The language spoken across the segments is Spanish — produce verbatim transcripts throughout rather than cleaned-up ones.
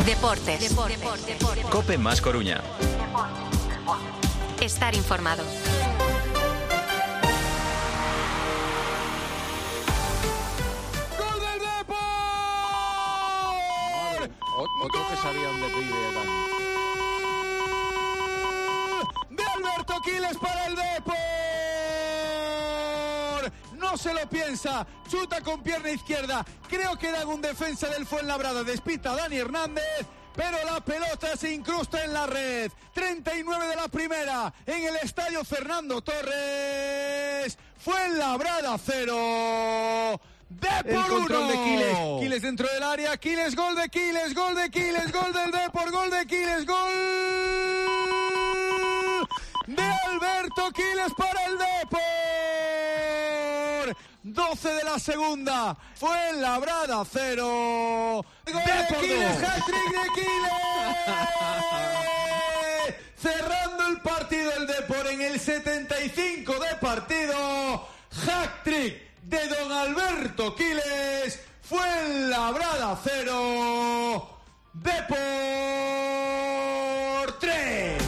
Deportes. Deportes. Deportes. COPE más Coruña. Estar informado. ¡Gol del Depor! Otro que sabía dónde vive, Dani. De Alberto Quiles para el Depor. No se lo piensa, chuta con pierna izquierda. Creo que era un defensa del Fuenlabrada. Despista a Dani Hernández, pero la pelota se incrusta en la red. treinta y nueve de la primera en el estadio Fernando Torres. Fuenlabrada cero. Depor el control uno. de Quiles. Quiles dentro del área. Quiles, gol de Quiles, gol de Quiles, gol del Depor, gol de Quiles, gol de Alberto Quiles para el Depor. doce de la segunda. Fuenlabrada cero. Gol de Quiles, hat-trick de Quiles. Cerrando el partido el Depor en el setenta y cinco de partido. Hat-trick de don Alberto Quiles. Fuenlabrada cero. Depor tres.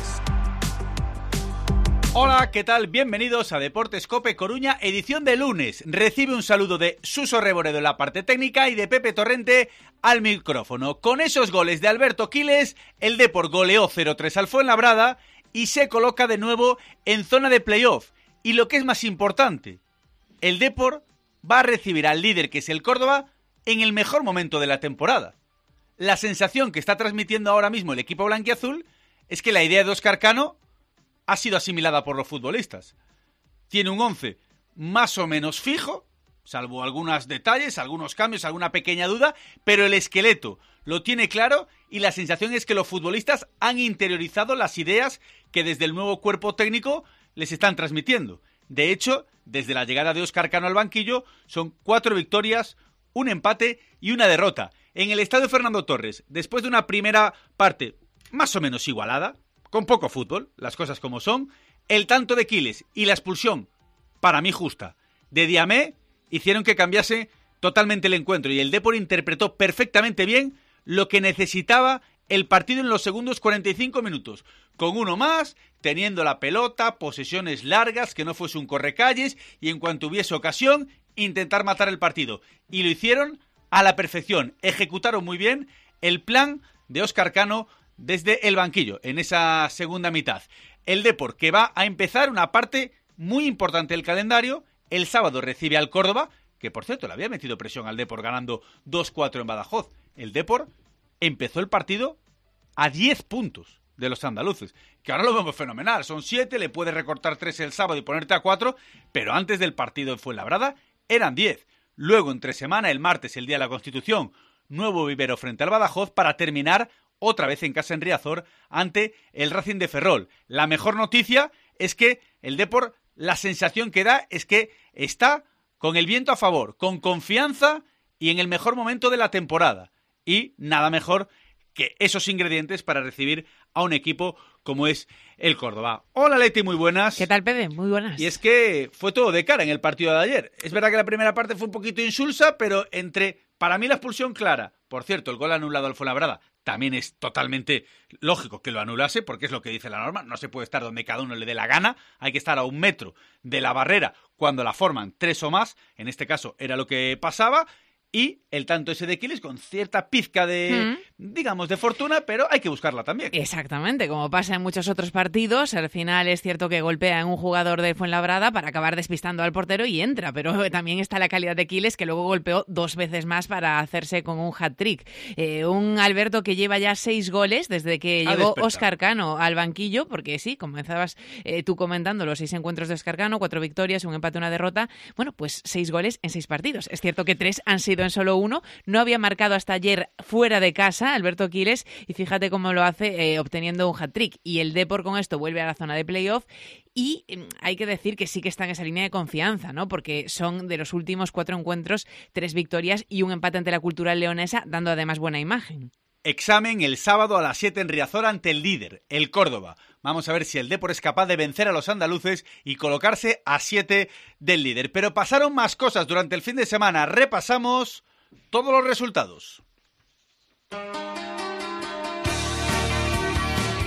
Hola, ¿qué tal? Bienvenidos a Deportes COPE Coruña, edición de lunes. Recibe un saludo de Suso Reboredo en la parte técnica y de Pepe Torrente al micrófono. Con esos goles de Alberto Quiles, el Depor goleó cero tres al Fuenlabrada y se coloca de nuevo en zona de playoff. Y lo que es más importante, el Depor va a recibir al líder, que es el Córdoba, en el mejor momento de la temporada. La sensación que está transmitiendo ahora mismo el equipo blanquiazul es que la idea de Óscar Cano ha sido asimilada por los futbolistas. Tiene un once más o menos fijo, salvo algunos detalles, algunos cambios, alguna pequeña duda, pero el esqueleto lo tiene claro y la sensación es que los futbolistas han interiorizado las ideas que desde el nuevo cuerpo técnico les están transmitiendo. De hecho, desde la llegada de Óscar Cano al banquillo, son cuatro victorias, un empate y una derrota. En el estadio Fernando Torres, después de una primera parte más o menos igualada, con poco fútbol, las cosas como son, el tanto de Quiles y la expulsión, para mí justa, de Diamé, hicieron que cambiase totalmente el encuentro y el Depor interpretó perfectamente bien lo que necesitaba el partido en los segundos cuarenta y cinco minutos, con uno más, teniendo la pelota, posesiones largas, que no fuese un correcalles y en cuanto hubiese ocasión, intentar matar el partido. Y lo hicieron a la perfección, ejecutaron muy bien el plan de Óscar Cano desde el banquillo, en esa segunda mitad. El Depor, que va a empezar una parte muy importante del calendario, el sábado recibe al Córdoba, que por cierto le había metido presión al Depor ganando dos cuatro en Badajoz. El Depor empezó el partido a diez puntos de los andaluces, que ahora lo vemos fenomenal, son siete, le puedes recortar tres el sábado y ponerte a cuatro, pero antes del partido en Fuenlabrada eran diez. Luego, entre semana, el martes, el día de la Constitución, nuevo vivero frente al Badajoz para terminar otra vez en casa en Riazor ante el Racing de Ferrol. La mejor noticia es que el Depor, la sensación que da es que está con el viento a favor, con confianza y en el mejor momento de la temporada. Y nada mejor que esos ingredientes para recibir a un equipo como es el Córdoba. Hola Leti, muy buenas. ¿Qué tal, Pepe? Muy buenas. Y es que fue todo de cara en el partido de ayer. Es verdad que la primera parte fue un poquito insulsa, pero entre, para mí, la expulsión clara. Por cierto, el gol anulado al Fuenlabrada también es totalmente lógico que lo anulase, porque es lo que dice la norma. No se puede estar donde cada uno le dé la gana. Hay que estar a un metro de la barrera cuando la forman tres o más. En este caso era lo que pasaba. Y el tanto ese de Quiles con cierta pizca de, mm. digamos, de fortuna, pero hay que buscarla también. Exactamente, como pasa en muchos otros partidos, al final es cierto que golpea en un jugador del Fuenlabrada para acabar despistando al portero y entra, pero también está la calidad de Quiles, que luego golpeó dos veces más para hacerse con un hat-trick. Eh, un Alberto que lleva ya seis goles desde que ha llegó despertado. Óscar Cano al banquillo, porque sí, comenzabas eh, tú comentando los seis encuentros de Óscar Cano, cuatro victorias, un empate, una derrota. Bueno, pues seis goles en seis partidos. Es cierto que tres han sido en solo uno. No había marcado hasta ayer fuera de casa Alberto Quiles y fíjate cómo lo hace eh, obteniendo un hat-trick. Y el Depor con esto vuelve a la zona de playoff y eh, hay que decir que sí que está en esa línea de confianza, ¿no? Porque son de los últimos cuatro encuentros, tres victorias y un empate ante la Cultural Leonesa, dando además buena imagen. Examen el sábado a las siete en Riazor ante el líder, el Córdoba. Vamos a ver si el Depor es capaz de vencer a los andaluces y colocarse a siete del líder. Pero pasaron más cosas durante el fin de semana. Repasamos todos los resultados.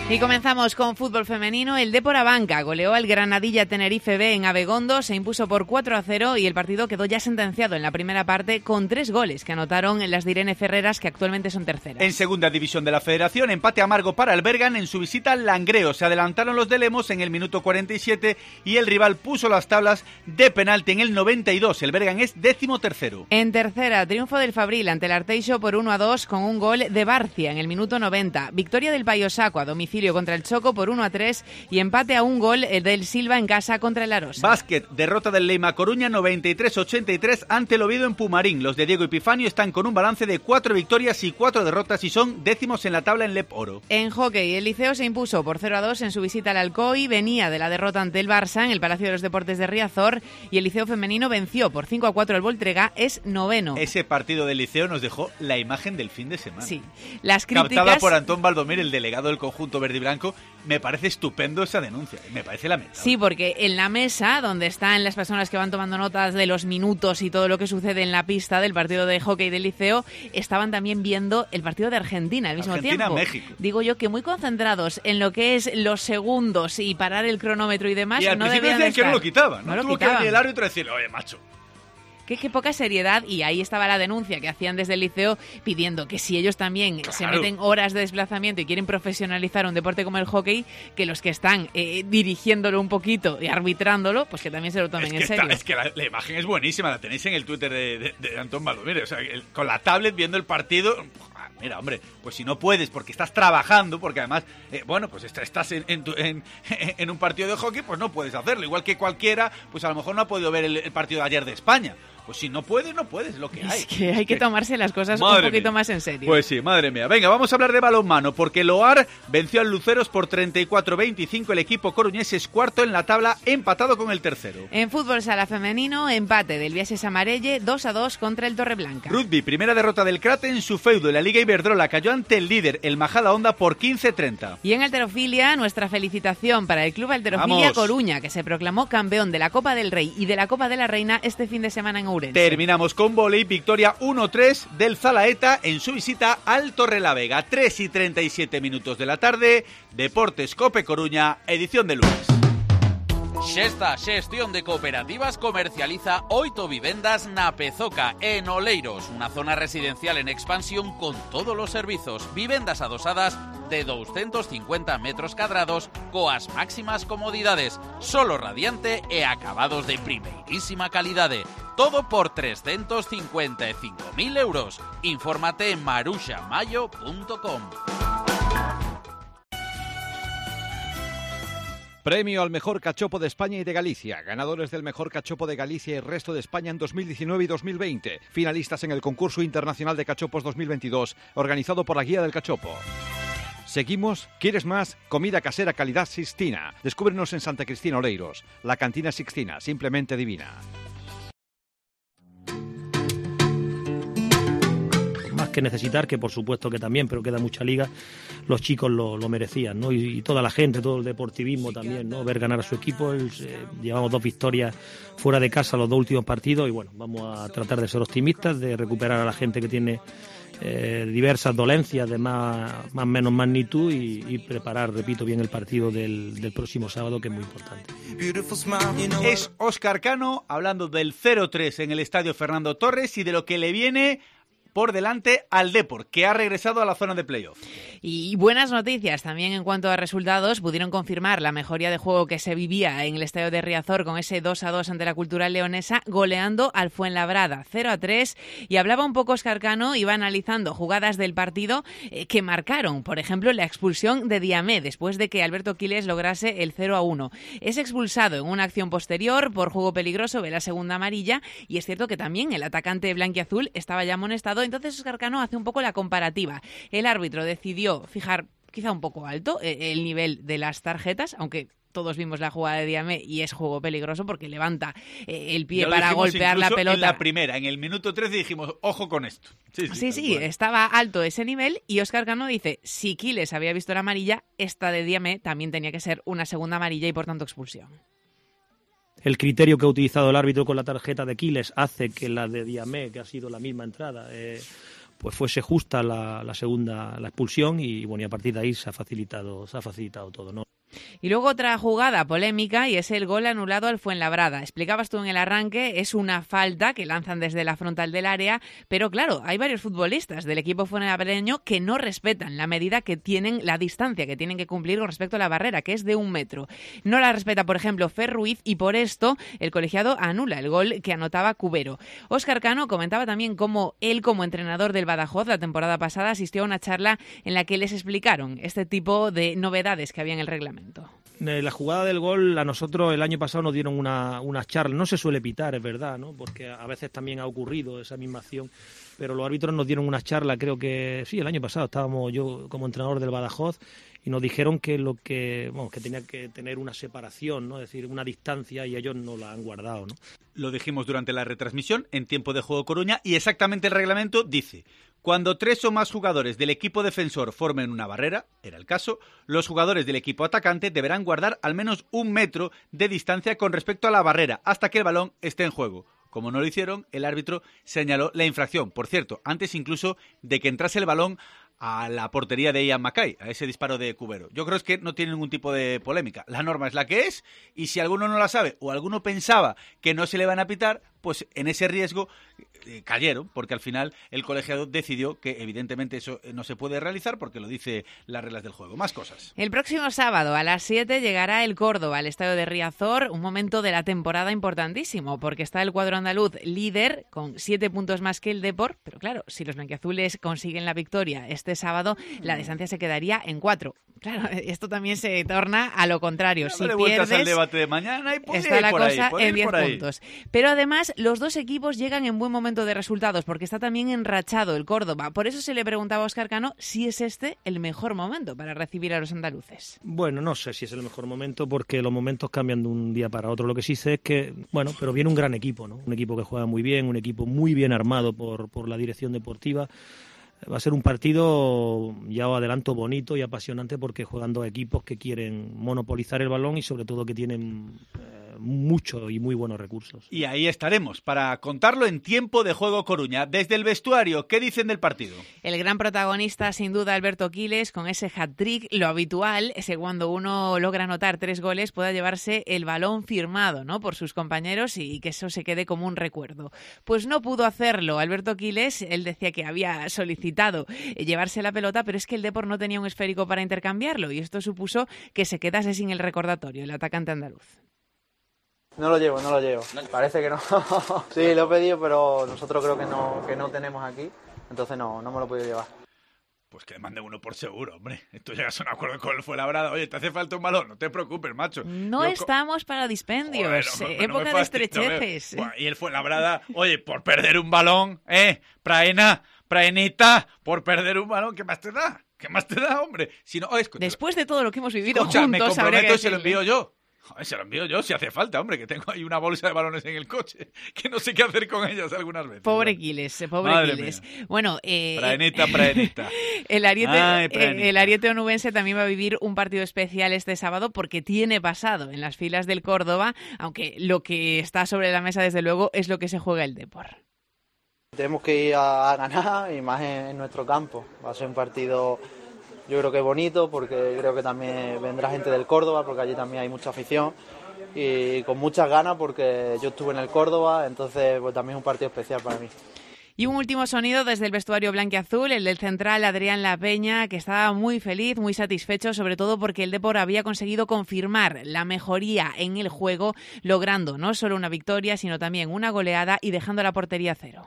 Y comenzamos con fútbol femenino. El Depor Abanca goleó al Granadilla Tenerife B en Abegondo, se impuso por cuatro a cero y el partido quedó ya sentenciado en la primera parte con tres goles que anotaron las de Irene Ferreras, que actualmente son terceras. En segunda división de la Federación, empate amargo para el Bergan en su visita al Langreo. Se adelantaron los de Lemos en el minuto cuarenta y siete y el rival puso las tablas de penalti en el noventa y dos. El Bergan es décimo tercero. En tercera, triunfo del Fabril ante el Arteixo por uno a dos con un gol de Barcia en el minuto noventa. Victoria del Payosaco a domicilio contra el Choco por uno a tres y empate a un gol del Silva en casa contra el Arosa. Básquet, derrota del Leima Coruña noventa y tres ochenta y tres ante el Oviedo en Pumarín. Los de Diego Epifanio están con un balance de cuatro victorias y cuatro derrotas y son décimos en la tabla en Lep Oro. En hockey, el Liceo se impuso por cero a dos en su visita al Alcoy, venía de la derrota ante el Barça en el Palacio de los Deportes de Riazor y el Liceo femenino venció por cinco a cuatro al Voltrega, es noveno. Ese partido del Liceo nos dejó la imagen del fin de semana. Sí. Las críticas... Captada por Antón Baldomir, el delegado del conjunto verde y blanco. Me parece estupendo esa denuncia, me parece lamentable. Sí, porque en la mesa, donde están las personas que van tomando notas de los minutos y todo lo que sucede en la pista del partido de hockey del Liceo, estaban también viendo el partido de Argentina al mismo Argentina, tiempo. México. Digo yo que muy concentrados en lo que es los segundos y parar el cronómetro y demás. Y al no principio debían decían de que no lo estar. quitaban, ¿no? No lo Tuvo quitaban. que venir el árbitro y decirle, oye, macho. Qué, qué poca seriedad, y ahí estaba la denuncia que hacían desde el Liceo pidiendo que si ellos también Claro. se meten horas de desplazamiento y quieren profesionalizar un deporte como el hockey, que los que están eh, dirigiéndolo un poquito y arbitrándolo, pues que también se lo tomen Es que, en está- serio. es que la, la imagen es buenísima, la tenéis en el Twitter de, de, de Antón Baldomir. O sea, el- con la tablet viendo el partido. Ah, mira, hombre, pues si no puedes porque estás trabajando, porque además, eh, bueno, pues est- estás en, en, tu- en- en un partido de hockey, pues no puedes hacerlo. Igual que cualquiera, pues a lo mejor no ha podido ver el, el partido de ayer de España. Pues si no puedes, no puedes, es lo que hay. Es que hay que tomarse las cosas un Madre poquito mía. más en serio. Pues sí, madre mía. Venga, vamos a hablar de balonmano, porque el O A R venció al Luceros por treinta y cuatro veinticinco. El equipo coruñés es cuarto en la tabla, empatado con el tercero. En fútbol sala femenino, empate del Viases Amarelle dos a dos contra el Torreblanca. Rugby, primera derrota del Crate en su feudo. La Liga Iberdrola cayó ante el líder, el Majadahonda, por quince treinta. Y en halterofilia, nuestra felicitación para el Club Halterofilia Vamos. Coruña, que se proclamó campeón de la Copa del Rey y de la Copa de la Reina este fin de semana en Ourense. Terminamos con vóley, victoria uno tres del Zalaeta en su visita al Torrelavega. tres y treinta y siete minutos de la tarde, Deportes Cope Coruña, edición de lunes. Xesta Xestión de Cooperativas comercializa Oito Vivendas na Pezoca, en Oleiros, una zona residencial en expansión con todos los servizos. Vivendas adosadas de doscientos cincuenta metros cadrados coas máximas comodidades, solo radiante e acabados de primeirísima calidade. Todo por trescientos cincuenta y cinco mil euros. Infórmate en maruxamayo punto com. Premio al mejor cachopo de España y de Galicia. Ganadores del mejor cachopo de Galicia y el resto de España en dos mil diecinueve y dos mil veinte. Finalistas en el concurso internacional de cachopos dos mil veintidós, organizado por la Guía del Cachopo. Seguimos. ¿Quieres más? Comida casera calidad Sixtina. Descúbrenos en Santa Cristina Oleiros. La cantina Sixtina, simplemente divina. Más que necesitar, que por supuesto que también, pero queda mucha liga, los chicos lo, lo merecían, ¿no? Y, y toda la gente, todo el deportivismo también, ¿no? Ver ganar a su equipo. El, eh, llevamos dos victorias fuera de casa los dos últimos partidos y bueno, vamos a tratar de ser optimistas, de recuperar a la gente que tiene eh, diversas dolencias de más más menos magnitud y, y preparar, repito, bien el partido del, del próximo sábado, que es muy importante. Es Óscar Cano hablando del cero tres en el Estadio Fernando Torres y de lo que le viene por delante al Depor, que ha regresado a la zona de playoff. Y buenas noticias también en cuanto a resultados. Pudieron confirmar la mejoría de juego que se vivía en el estadio de Riazor con ese dos a dos ante la Cultural Leonesa, goleando al Fuenlabrada cero a tres. Y hablaba un poco Óscar Cano, iba analizando jugadas del partido eh, que marcaron, por ejemplo, la expulsión de Diamé después de que Alberto Quiles lograse el cero a uno. Es expulsado en una acción posterior por juego peligroso, ve la segunda amarilla, y es cierto que también el atacante blanquiazul estaba ya amonestado. Entonces Óscar Cano hace un poco la comparativa. El árbitro decidió fijar quizá un poco alto eh, el nivel de las tarjetas, aunque todos vimos la jugada de Diamé y es juego peligroso porque levanta eh, el pie Ya lo para dijimos golpear la incluso pelota. En la primera, en el minuto trece dijimos, ojo con esto. Sí, sí, Sí, tal sí, cual. estaba alto ese nivel y Óscar Cano dice, si Quiles había visto la amarilla, esta de Diamé también tenía que ser una segunda amarilla y por tanto expulsión. El criterio que ha utilizado el árbitro con la tarjeta de Quiles hace que la de Diamé, que ha sido la misma entrada, eh, pues fuese justa la, la segunda la expulsión y bueno, y a partir de ahí se ha facilitado se ha facilitado todo, ¿no? Y luego otra jugada polémica y es el gol anulado al Fuenlabrada. Explicabas tú en el arranque, es una falta que lanzan desde la frontal del área, pero claro, hay varios futbolistas del equipo fuenlabreño que no respetan la medida que tienen, la distancia que tienen que cumplir con respecto a la barrera, que es de un metro. No la respeta, por ejemplo, Fer Ruiz y por esto el colegiado anula el gol que anotaba Cubero. Óscar Cano comentaba también cómo él, como entrenador del Badajoz la temporada pasada, asistió a una charla en la que les explicaron este tipo de novedades que había en el reglamento. La jugada del gol a nosotros el año pasado nos dieron una, una charla, no se suele pitar, es verdad, ¿no? Porque a veces también ha ocurrido esa misma acción, pero los árbitros nos dieron una charla, creo que sí, el año pasado estábamos yo como entrenador del Badajoz y nos dijeron que lo que, bueno, que tenía que tener una separación, ¿no? Es decir, una distancia y ellos no la han guardado, ¿no? Lo dijimos durante la retransmisión en Tiempo de Juego Coruña y exactamente el reglamento dice: cuando tres o más jugadores del equipo defensor formen una barrera, era el caso, los jugadores del equipo atacante deberán guardar al menos un metro de distancia con respecto a la barrera hasta que el balón esté en juego. Como no lo hicieron, el árbitro señaló la infracción. Por cierto, antes incluso de que entrase el balón a la portería de Ian Mackay, a ese disparo de Cubero. Yo creo es que no tiene ningún tipo de polémica. La norma es la que es, y si alguno no la sabe o alguno pensaba que no se le van a pitar, pues en ese riesgo eh, cayeron, porque al final el colegiado decidió que evidentemente eso no se puede realizar porque lo dice las reglas del juego. Más cosas. El próximo sábado a las siete llegará el Córdoba al estadio de Riazor, un momento de la temporada importantísimo, porque está el cuadro andaluz líder con siete puntos más que el Depor, pero claro, si los blanquiazules consiguen la victoria este sábado, la distancia se quedaría en cuatro. Claro, esto también se torna a lo contrario. Si pierdes, al debate de mañana y está la cosa ahí, en diez puntos. Pero además, los dos equipos llegan en buen momento de resultados, porque está también enrachado el Córdoba. Por eso se le preguntaba a Óscar Cano si es este el mejor momento para recibir a los andaluces. Bueno, no sé si es el mejor momento, porque los momentos cambian de un día para otro. Lo que sí sé es que, bueno, pero viene un gran equipo, ¿no? Un equipo que juega muy bien, un equipo muy bien armado por, por la dirección deportiva. Va a ser un partido, ya os adelanto, bonito y apasionante, porque juegan dos equipos que quieren monopolizar el balón y sobre todo que tienen eh, mucho y muy buenos recursos. Y ahí estaremos para contarlo en Tiempo de Juego Coruña. Desde el vestuario, ¿qué dicen del partido? El gran protagonista, sin duda, Alberto Quiles, con ese hat-trick. Lo habitual es que cuando uno logra anotar tres goles pueda llevarse el balón firmado, ¿no?, por sus compañeros y que eso se quede como un recuerdo. Pues no pudo hacerlo Alberto Quiles. Él decía que había solicitado llevarse la pelota, pero es que el Depor no tenía un esférico para intercambiarlo y esto supuso que se quedase sin el recordatorio, el atacante andaluz. No lo llevo, no lo llevo. Parece que no. Sí, lo he pedido, pero nosotros creo que no, que no tenemos aquí, entonces no, no me lo he podido llevar. Pues que mande uno por seguro, hombre. Esto llegas a un acuerdo con el Fuenlabrada. Oye, te hace falta un balón, no te preocupes, macho. No Yo estamos co- para dispendios, Joder, no, eh, época no de estrecheces. No me... Y el Fuenlabrada, oye, por perder un balón, eh, Praena, Praenita, por perder un balón, ¿qué más te da? ¿Qué más te da, hombre? Si no, oh, escucha, después de todo lo que hemos vivido escucha, juntos, me comprometo y se lo envío decirle. yo. Joder, se lo envío yo si hace falta, hombre, que tengo ahí una bolsa de balones en el coche, que no sé qué hacer con ellas algunas veces. Pobre Quiles, pobre Madre Quiles. Mía. Bueno, eh, praenita, praenita. el ariete, Ay, eh, el ariete onubense también va a vivir un partido especial este sábado porque tiene pasado en las filas del Córdoba, aunque lo que está sobre la mesa desde luego es lo que se juega el Depor. Tenemos que ir a, a ganar y más en, en nuestro campo. Va a ser un partido, yo creo que bonito, porque creo que también vendrá gente del Córdoba, porque allí también hay mucha afición y con muchas ganas, porque yo estuve en el Córdoba, entonces pues también es un partido especial para mí. Y un último sonido desde el vestuario blanquiazul, el del central Adrián Lapeña, que estaba muy feliz, muy satisfecho, sobre todo porque el Depor había conseguido confirmar la mejoría en el juego, logrando no solo una victoria, sino también una goleada y dejando la portería a cero.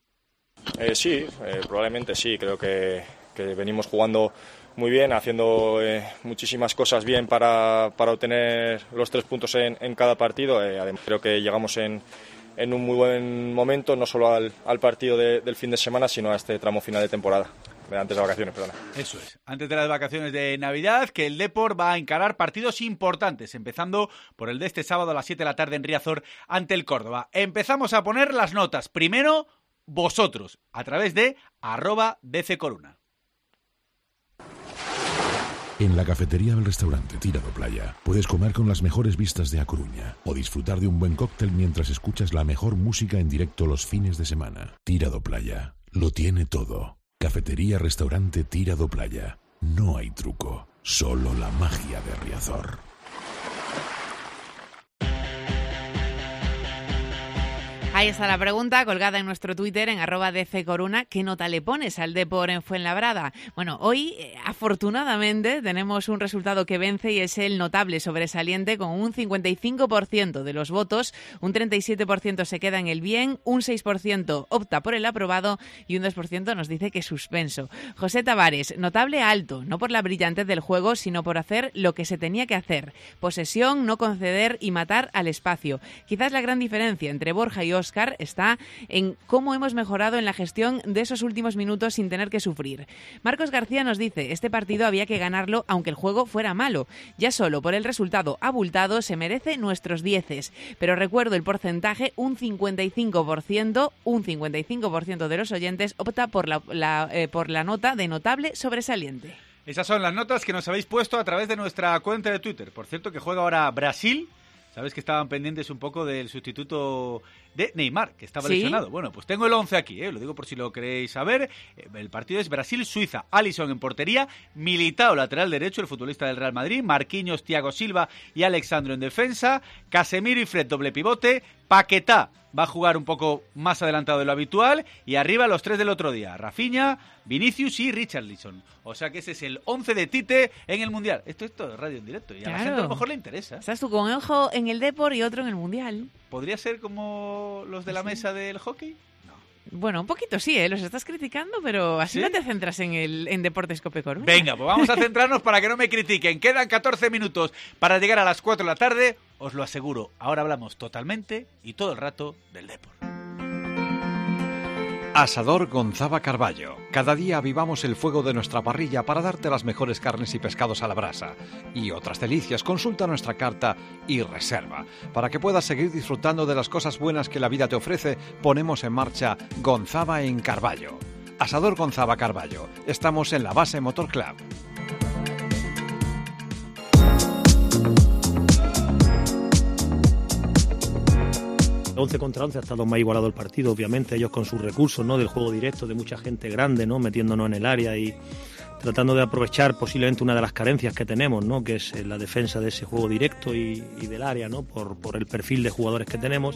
Eh, sí, eh, probablemente sí, creo que, que venimos jugando muy bien, haciendo eh, muchísimas cosas bien para, para obtener los tres puntos en, en cada partido. Eh, además, creo que llegamos en, en un muy buen momento, no solo al, al partido de, del fin de semana, sino a este tramo final de temporada, antes de vacaciones, perdona. Eso es, antes de las vacaciones de Navidad, que el Depor va a encarar partidos importantes, empezando por el de este sábado a las siete de la tarde en Riazor ante el Córdoba. Empezamos a poner las notas. Primero, vosotros, a través de arroba D C Coruna. En la cafetería del restaurante Tirado Playa puedes comer con las mejores vistas de A Coruña o disfrutar de un buen cóctel mientras escuchas la mejor música en directo los fines de semana. Tirado Playa, Lo tiene todo. Cafetería Restaurante Tirado Playa. No hay truco, solo la magia de Riazor. Ahí está la pregunta colgada en nuestro Twitter en arroba dccoruna. ¿Qué nota le pones al Depor en Fuenlabrada? Bueno, hoy eh, afortunadamente tenemos un resultado que vence y es el notable sobresaliente con un cincuenta y cinco por ciento de los votos, un treinta y siete por ciento se queda en el bien, un seis por ciento opta por el aprobado y un dos por ciento nos dice que suspenso. José Tavares, notable alto, no por la brillantez del juego, sino por hacer lo que se tenía que hacer. Posesión, no conceder y matar al espacio. Quizás la gran diferencia entre Borja y Óscar está en cómo hemos mejorado en la gestión de esos últimos minutos sin tener que sufrir. Marcos García nos dice, este partido había que ganarlo aunque el juego fuera malo. Ya solo por el resultado abultado se merece nuestros dieces. Pero recuerdo el porcentaje, un cincuenta y cinco por ciento, un cincuenta y cinco por ciento de los oyentes opta por la, la, eh, por la nota de notable sobresaliente. Esas son las notas que nos habéis puesto a través de nuestra cuenta de Twitter. Por cierto, que juega ahora Brasil. Sabes que estaban pendientes un poco del sustituto de Neymar, que estaba ¿Sí? lesionado. Bueno, pues tengo el once aquí, ¿eh? Lo digo por si lo queréis saber. El partido es Brasil-Suiza. Alisson en portería, Militao lateral derecho, el futbolista del Real Madrid, Marquinhos, Thiago Silva y Alexandro en defensa, Casemiro y Fred doble pivote, Paquetá va a jugar un poco más adelantado de lo habitual y arriba los tres del otro día, Rafinha, Vinicius y Richarlison. O sea que ese es el once de Tite en el Mundial. Esto es todo radio en directo y a claro. la gente a lo mejor le interesa. Estás tú con un ojo en el Depor y otro en el Mundial. ¿Podría ser como los de la mesa del hockey? No. Bueno, un poquito sí, ¿eh? Los estás criticando, pero así ¿Sí? no te centras en el en Deportes Cope Coruña. Venga, pues vamos a centrarnos para que no me critiquen. Quedan catorce minutos para llegar a las cuatro de la tarde. Os lo aseguro, ahora hablamos totalmente y todo el rato del Depor. Asador Gonzaba Carballo. Cada día avivamos el fuego de nuestra parrilla para darte las mejores carnes y pescados a la brasa. Y otras delicias, consulta nuestra carta y reserva. Para que puedas seguir disfrutando de las cosas buenas que la vida te ofrece, ponemos en marcha Gonzaba en Carballo. Asador Gonzaba Carballo. Estamos en la base Motor Club. once contra once ha estado más igualado el partido, obviamente, ellos con sus recursos, ¿no? Del juego directo, de mucha gente grande, ¿no? Metiéndonos en el área y tratando de aprovechar posiblemente una de las carencias que tenemos, ¿no? Que es la defensa de ese juego directo y, y del área, ¿no? Por, por el perfil de jugadores que tenemos.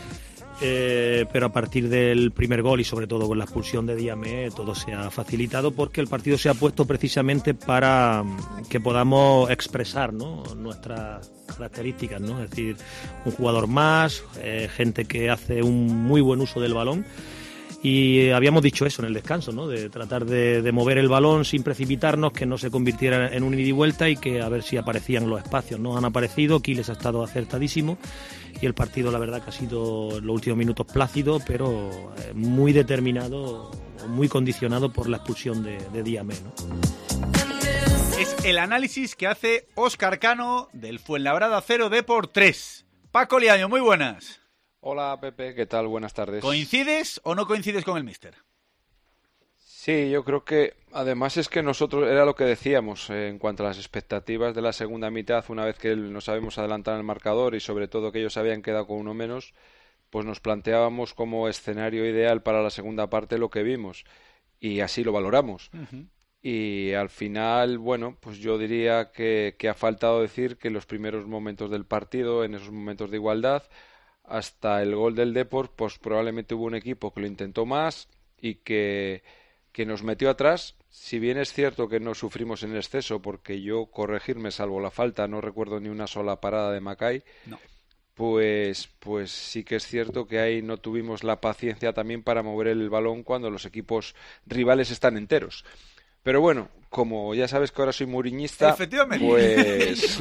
Eh, pero a partir del primer gol y sobre todo con la expulsión de Diamé todo se ha facilitado porque el partido se ha puesto precisamente para que podamos expresar, ¿no? Nuestras características, ¿no? Es decir, un jugador más, eh, gente que hace un muy buen uso del balón. Y habíamos dicho eso en el descanso, ¿no? De tratar de, de mover el balón sin precipitarnos, que no se convirtiera en un ida y vuelta y que a ver si aparecían los espacios. No han aparecido, Quiles ha estado acertadísimo y el partido la verdad que ha sido en los últimos minutos plácido, pero muy determinado, muy condicionado por la expulsión de, de Diamé, ¿no? Es el análisis que hace Óscar Cano del Fuenlabrada cero Depor tres. Paco Liaño, muy buenas. Hola Pepe, ¿qué tal? Buenas tardes. ¿Coincides o no coincides con el míster? Sí, yo creo que además es que nosotros, era lo que decíamos eh, en cuanto a las expectativas de la segunda mitad, una vez que nos habíamos adelantado en el marcador y sobre todo que ellos habían quedado con uno menos, pues nos planteábamos como escenario ideal para la segunda parte lo que vimos y así lo valoramos. Uh-huh. Y al final, bueno, pues yo diría que, que ha faltado decir que en los primeros momentos del partido, en esos momentos de igualdad, hasta el gol del Depor, pues probablemente hubo un equipo que lo intentó más y que, que nos metió atrás. Si bien es cierto que no sufrimos en exceso, porque yo, corregirme, salvo la falta, no recuerdo ni una sola parada de Macay, no. pues, pues sí que es cierto que ahí no tuvimos la paciencia también para mover el balón cuando los equipos rivales están enteros. Pero bueno, como ya sabes que ahora soy mourinhista, efectivamente, pues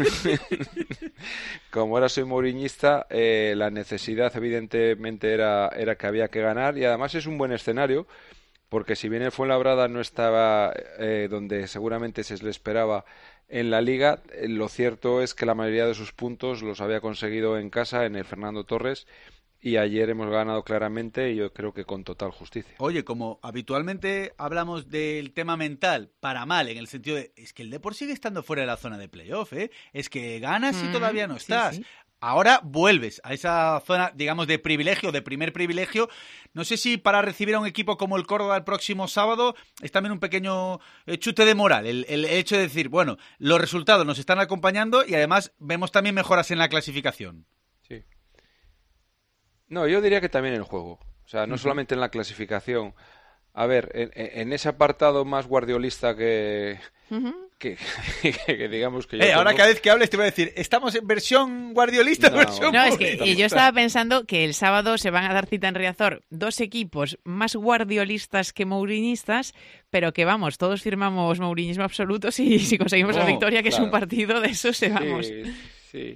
como ahora soy mourinhista, eh, la necesidad evidentemente era, era que había que ganar y además es un buen escenario porque si bien el Fuenlabrada no estaba eh, donde seguramente se le esperaba en la Liga, eh, lo cierto es que la mayoría de sus puntos los había conseguido en casa en el Fernando Torres. Y ayer hemos ganado claramente y yo creo que con total justicia. Oye, como habitualmente hablamos del tema mental para mal, en el sentido de, es que el Depor sigue estando fuera de la zona de playoff, ¿eh? Es que ganas y mm, todavía no estás. Sí, sí. ahora vuelves a esa zona, digamos, de privilegio, de primer privilegio. No sé si para recibir a un equipo como el Córdoba el próximo sábado es también un pequeño chute de moral, el, el hecho de decir, bueno, los resultados nos están acompañando y además vemos también mejoras en la clasificación. Sí. No, yo diría que también en el juego. O sea, no Uh-huh. solamente en la clasificación. A ver, en, en ese apartado más guardiolista que... Uh-huh. Que, que, que digamos que yo Eh, ahora tengo. cada vez que hables te voy a decir, ¿estamos en versión guardiolista o No, versión No, es que purista? yo estaba pensando que el sábado se van a dar cita en Riazor dos equipos más guardiolistas que mourinistas, pero que vamos, todos firmamos mourinismo absoluto si, si conseguimos la No, victoria, que claro. es un partido de esos, se vamos. Sí, sí.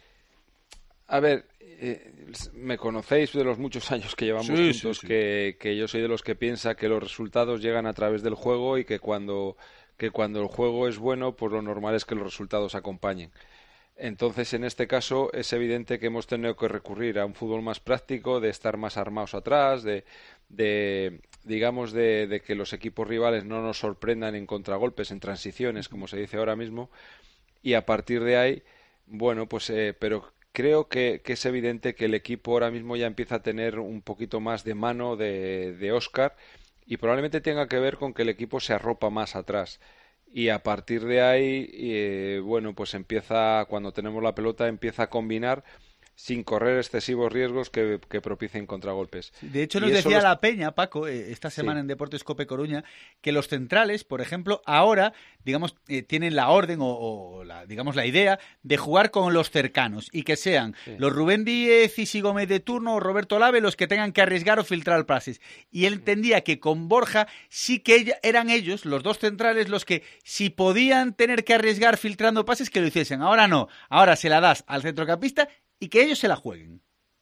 A ver, eh, me conocéis de los muchos años que llevamos Sí, juntos, sí, sí. Que, que yo soy de los que piensa que los resultados llegan a través del juego y que cuando, que cuando el juego es bueno, pues lo normal es que los resultados acompañen. Entonces, en este caso, es evidente que hemos tenido que recurrir a un fútbol más práctico, de estar más armados atrás, de, de digamos, de, de que los equipos rivales no nos sorprendan en contragolpes, en transiciones, como se dice ahora mismo, y a partir de ahí, bueno, pues, eh, pero creo que, que es evidente que el equipo ahora mismo ya empieza a tener un poquito más de mano de, de Óscar, y probablemente tenga que ver con que el equipo se arropa más atrás. Y a partir de ahí, eh, bueno, pues empieza, cuando tenemos la pelota, empieza a combinar sin correr excesivos riesgos que, que propicien contragolpes. De hecho, Y nos eso decía los- pues la Peña, Paco, eh, esta semana Sí. en Deportes Cope Coruña, que los centrales, por ejemplo, ahora, digamos, eh, tienen la orden o, o la, digamos, la idea de jugar con los cercanos y que sean Sí. los Rubén Díez, Isi Gómez de turno o Roberto Lave los que tengan que arriesgar o filtrar pases. Y él entendía que con Borja sí que ella- eran ellos, los dos centrales, los que si podían tener que arriesgar filtrando pases, que lo hiciesen. Ahora no, ahora se la das al centrocampista y que ellos se la jueguen.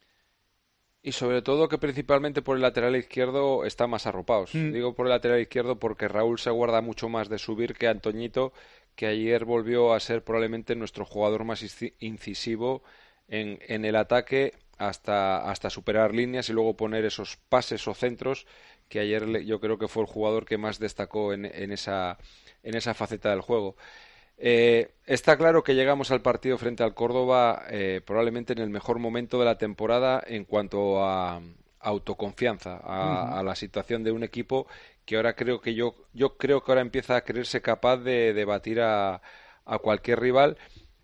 Y sobre todo que principalmente por el lateral izquierdo están más arropados. Mm. Digo por el lateral izquierdo porque Raúl se guarda mucho más de subir que Antoñito, que ayer volvió a ser probablemente nuestro jugador más inci- incisivo en, en el ataque hasta, hasta superar líneas y luego poner esos pases o centros que ayer le- yo creo que fue el jugador que más destacó en, en esa, en esa faceta del juego. Eh, está claro que llegamos al partido frente al Córdoba eh, probablemente en el mejor momento de la temporada en cuanto a, a autoconfianza, a, Ujú. a la situación de un equipo que ahora creo que yo, yo creo que ahora empieza a creerse capaz de, de batir a, a cualquier rival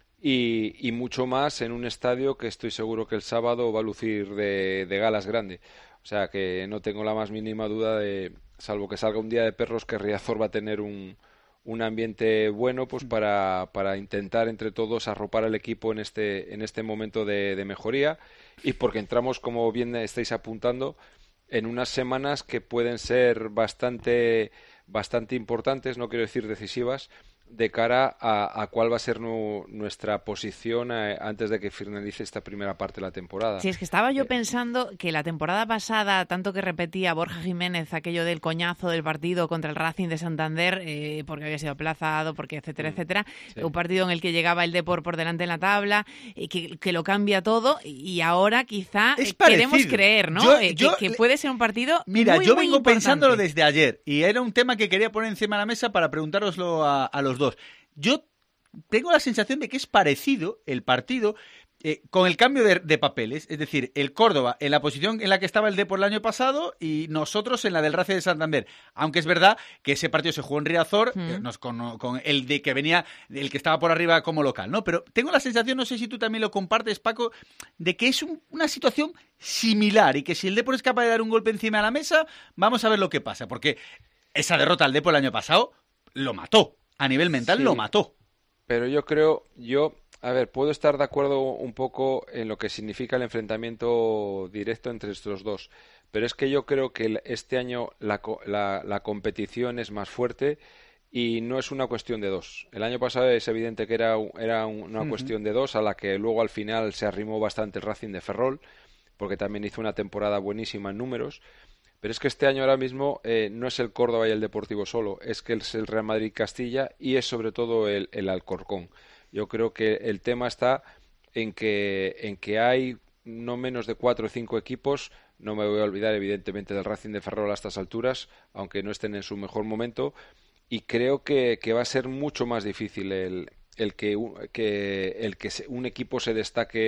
y, y mucho más en un estadio que estoy seguro que el sábado va a lucir de, de galas grande. O sea que no tengo la más mínima duda de, salvo que salga un día de perros, que Riazor va a tener un un ambiente bueno pues para, para intentar entre todos arropar al equipo en este, en este momento de, de mejoría y porque entramos, como bien estáis apuntando, en unas semanas que pueden ser bastante, bastante importantes, no quiero decir decisivas, de cara a, a cuál va a ser nu- nuestra posición eh, antes de que finalice esta primera parte de la temporada. Sí, es que estaba yo Eh, pensando que la temporada pasada, tanto que repetía Borja Jiménez aquello del coñazo del partido contra el Racing de Santander, eh, porque había sido aplazado, porque etcétera, Mm, etcétera, sí. un partido en el que llegaba el Depor por delante en la tabla, y que, que lo cambia todo, y ahora quizá Es eh, queremos parecido. creer, ¿no? Yo- Eh, que- yo que, le- puede ser un partido Mira, muy, yo muy vengo pensándolo importante. desde ayer y era un tema que quería poner encima de la mesa para preguntároslo a, a los dos. Yo tengo la sensación de que es parecido el partido eh, con el cambio de, de papeles, es decir, el Córdoba en la posición en la que estaba el Depor el año pasado y nosotros en la del Racing de Santander. Aunque es verdad que ese partido se jugó en Riazor, Mm. eh, nos- con, con el de que venía, el que estaba por arriba como local, ¿no? Pero tengo la sensación, no sé si tú también lo compartes, Paco, de que es un- una situación similar y que si el Depor es capaz de dar un golpe encima de la mesa, vamos a ver lo que pasa, porque esa derrota al Depor el año pasado lo mató, a nivel mental Sí. lo mató. Pero yo creo, yo, a ver, puedo estar de acuerdo un poco en lo que significa el enfrentamiento directo entre estos dos, pero es que yo creo que el- este año la, co- la, la competición es más fuerte y no es una cuestión de dos. El año pasado es evidente que era, un- era un- una Ujú. cuestión de dos, a la que luego al final se arrimó bastante el Racing de Ferrol, porque también hizo una temporada buenísima en números. Pero es que este año ahora mismo eh, no es el Córdoba y el Deportivo solo, es que es el Real Madrid Castilla y es sobre todo el, el Alcorcón. Yo creo que el tema está en que, en que hay no menos de cuatro o cinco equipos, no me voy a olvidar evidentemente del Racing de Ferrol a estas alturas, aunque no estén en su mejor momento, y creo que, que va a ser mucho más difícil el, el que, un- que, el que se- un equipo se destaque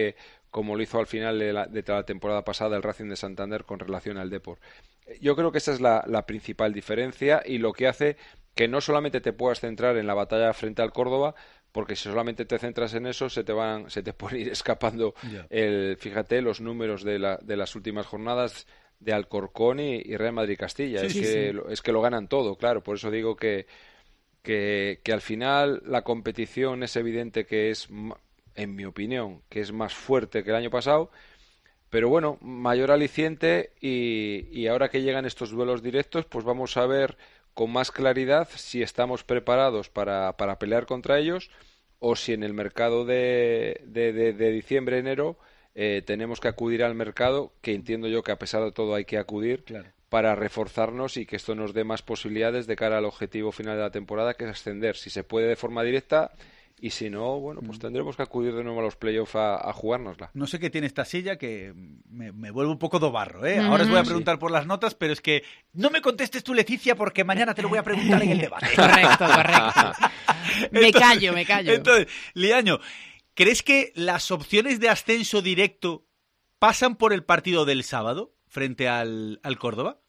como lo hizo al final de la, de la temporada pasada el Racing de Santander con relación al Depor. Yo creo que esa es la, la principal diferencia y lo que hace que no solamente te puedas centrar en la batalla frente al Córdoba, porque si solamente te centras en eso se te van se te pueden ir escapando yeah. el fíjate los números de, la, de las últimas jornadas de Alcorcón y, y Real Madrid Castilla. Sí, es, sí, que, sí. es que lo ganan todo, claro. Por eso digo que, que, que al final la competición es evidente que es, en mi opinión, que es más fuerte que el año pasado. Pero bueno, mayor aliciente y, y ahora que llegan estos duelos directos, pues vamos a ver con más claridad si estamos preparados para, para pelear contra ellos o si en el mercado de, de, de, de diciembre-enero eh, tenemos que acudir al mercado, que entiendo yo que a pesar de todo hay que acudir, claro, para reforzarnos y que esto nos dé más posibilidades de cara al objetivo final de la temporada, que es ascender, si se puede de forma directa. Y si no, bueno, pues tendremos que acudir de nuevo a los playoffs a, a jugárnosla. No sé qué tiene esta silla que me, me vuelve un poco dobarro, ¿eh? Ahora os voy a preguntar sí. por las notas, pero es que no me contestes tú, Leticia, porque mañana te lo voy a preguntar en el debate. Correcto, correcto. me entonces, callo, me callo. Entonces, Liaño, ¿crees que las opciones de ascenso directo pasan por el partido del sábado frente al, al Córdoba?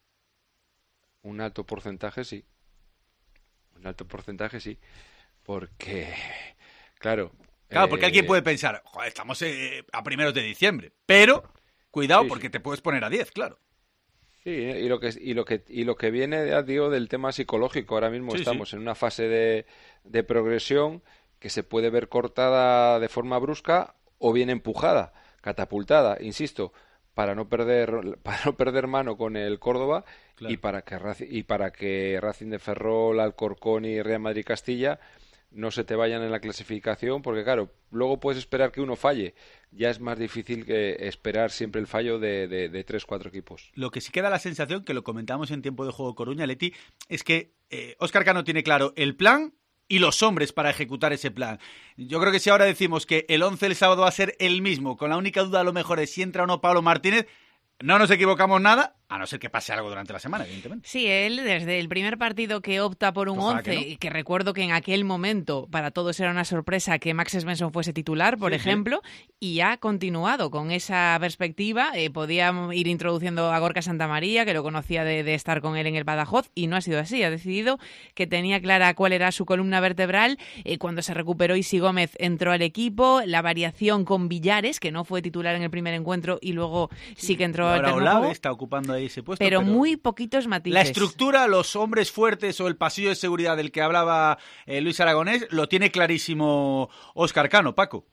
Un alto porcentaje, sí. Un alto porcentaje, sí. Porque, claro... Claro, porque eh... alguien puede pensar, joder, estamos eh, a primeros de diciembre, pero cuidado sí, porque sí. te puedes poner a diez, claro. Sí, y lo que y lo que y lo que viene, ya digo, del tema psicológico. Ahora mismo sí, estamos sí. en una fase de, de progresión que se puede ver cortada de forma brusca o bien empujada, catapultada, insisto, para no perder para no perder mano con el Córdoba, claro, y para que y para que Racing de Ferrol, Alcorcón y Real Madrid Castilla no se te vayan en la clasificación, porque claro, luego puedes esperar que uno falle. Ya es más difícil que esperar siempre el fallo de, de, de tres, cuatro equipos. Lo que sí queda la sensación, que lo comentamos en Tiempo de Juego Coruña, Leti, es que eh, Óscar Cano tiene claro el plan y los hombres para ejecutar ese plan. Yo creo que si ahora decimos que el once el sábado va a ser el mismo, con la única duda a lo mejor es si entra o no Pablo Martínez, no nos equivocamos nada, a no ser que pase algo durante la semana, evidentemente. Sí, él desde el primer partido que opta por un once, que, no. y que recuerdo que en aquel momento para todos era una sorpresa que Max Svensson fuese titular, por sí, ejemplo, sí. y ha continuado con esa perspectiva. Eh, podía ir introduciendo a Gorka Santamaría, que lo conocía de, de estar con él en el Badajoz, y no ha sido así. Ha decidido que tenía clara cuál era su columna vertebral. Eh, cuando se recuperó Isi Gómez entró al equipo, la variación con Villares, que no fue titular en el primer encuentro y luego sí, sí que entró al terreno. Ahora Olave está ocupando ahí ese puesto. Pero, pero muy poquitos matices. La estructura, los hombres fuertes o el pasillo de seguridad del que hablaba eh, Luis Aragonés, lo tiene clarísimo Óscar Cano, Paco.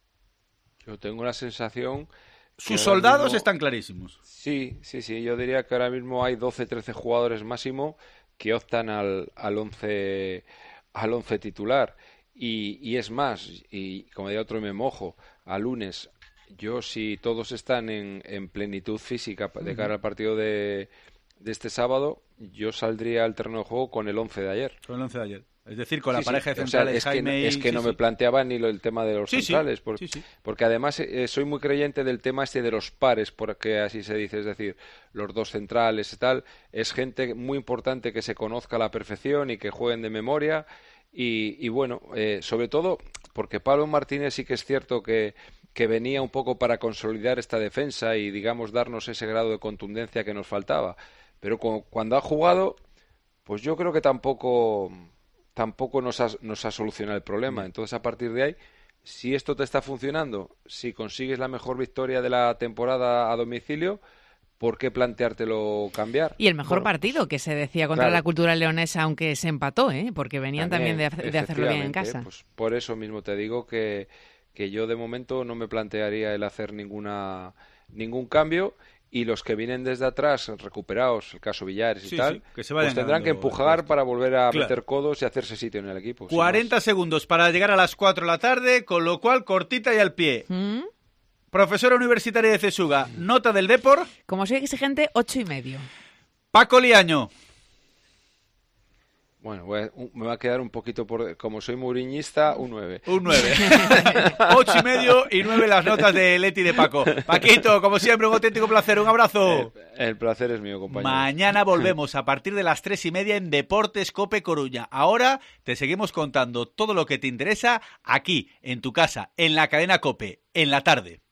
Yo tengo la sensación... Sus soldados mismo... están clarísimos. Sí, sí, sí. Yo diría que ahora mismo hay doce, trece jugadores máximo que optan al, al once al once titular. Y, y es más, y como diría otro, me mojo, a lunes... Yo, si todos están en, en plenitud física de cara al partido de, de este sábado, yo saldría al terreno de juego con el once de ayer. Con el once de ayer. Es decir, con la sí, pareja sí. de centrales, o sea, es Jaime que, y... Es que sí, no sí. me planteaba ni lo, el tema de los sí, centrales. Sí. Por, Sí, sí. Porque además eh, soy muy creyente del tema este de los pares, porque así se dice, es decir, los dos centrales y tal. Es gente muy importante que se conozca a la perfección y que jueguen de memoria. Y, y bueno, eh, sobre todo porque Pablo Martínez sí que es cierto que... que venía un poco para consolidar esta defensa y, digamos, darnos ese grado de contundencia que nos faltaba. Pero cu- cuando ha jugado, pues yo creo que tampoco, tampoco nos ha, nos ha solucionado el problema. Entonces, a partir de ahí, si esto te está funcionando, si consigues la mejor victoria de la temporada a domicilio, ¿por qué planteártelo cambiar? Y el mejor bueno, partido, que se decía contra claro. la Cultural Leonesa, aunque se empató, ¿eh? Porque venían también, también de, de hacerlo bien en casa. Pues por eso mismo te digo que... que yo de momento no me plantearía el hacer ninguna ningún cambio, y los que vienen desde atrás recuperados, el caso Villares y sí, tal, sí, que se pues tendrán que empujar para volver a claro. meter codos y hacerse sitio en el equipo. cuarenta segundos para llegar a las cuatro de la tarde, con lo cual cortita y al pie. ¿Mm? Profesora universitaria de Cesuga, nota del Depor. Como soy exigente, ocho y medio. Paco Liaño. Bueno, voy a, un, me va a quedar un poquito por... Como soy muriñista, un nueve. Un nueve. Ocho y medio y nueve las notas de Leti y de Paco. Paquito, como siempre, un auténtico placer. Un abrazo. El, el placer es mío, compañero. Mañana volvemos a partir de las tres y media en Deportes Cope Coruña. Ahora te seguimos contando todo lo que te interesa aquí, en tu casa, en la cadena Cope, en la tarde.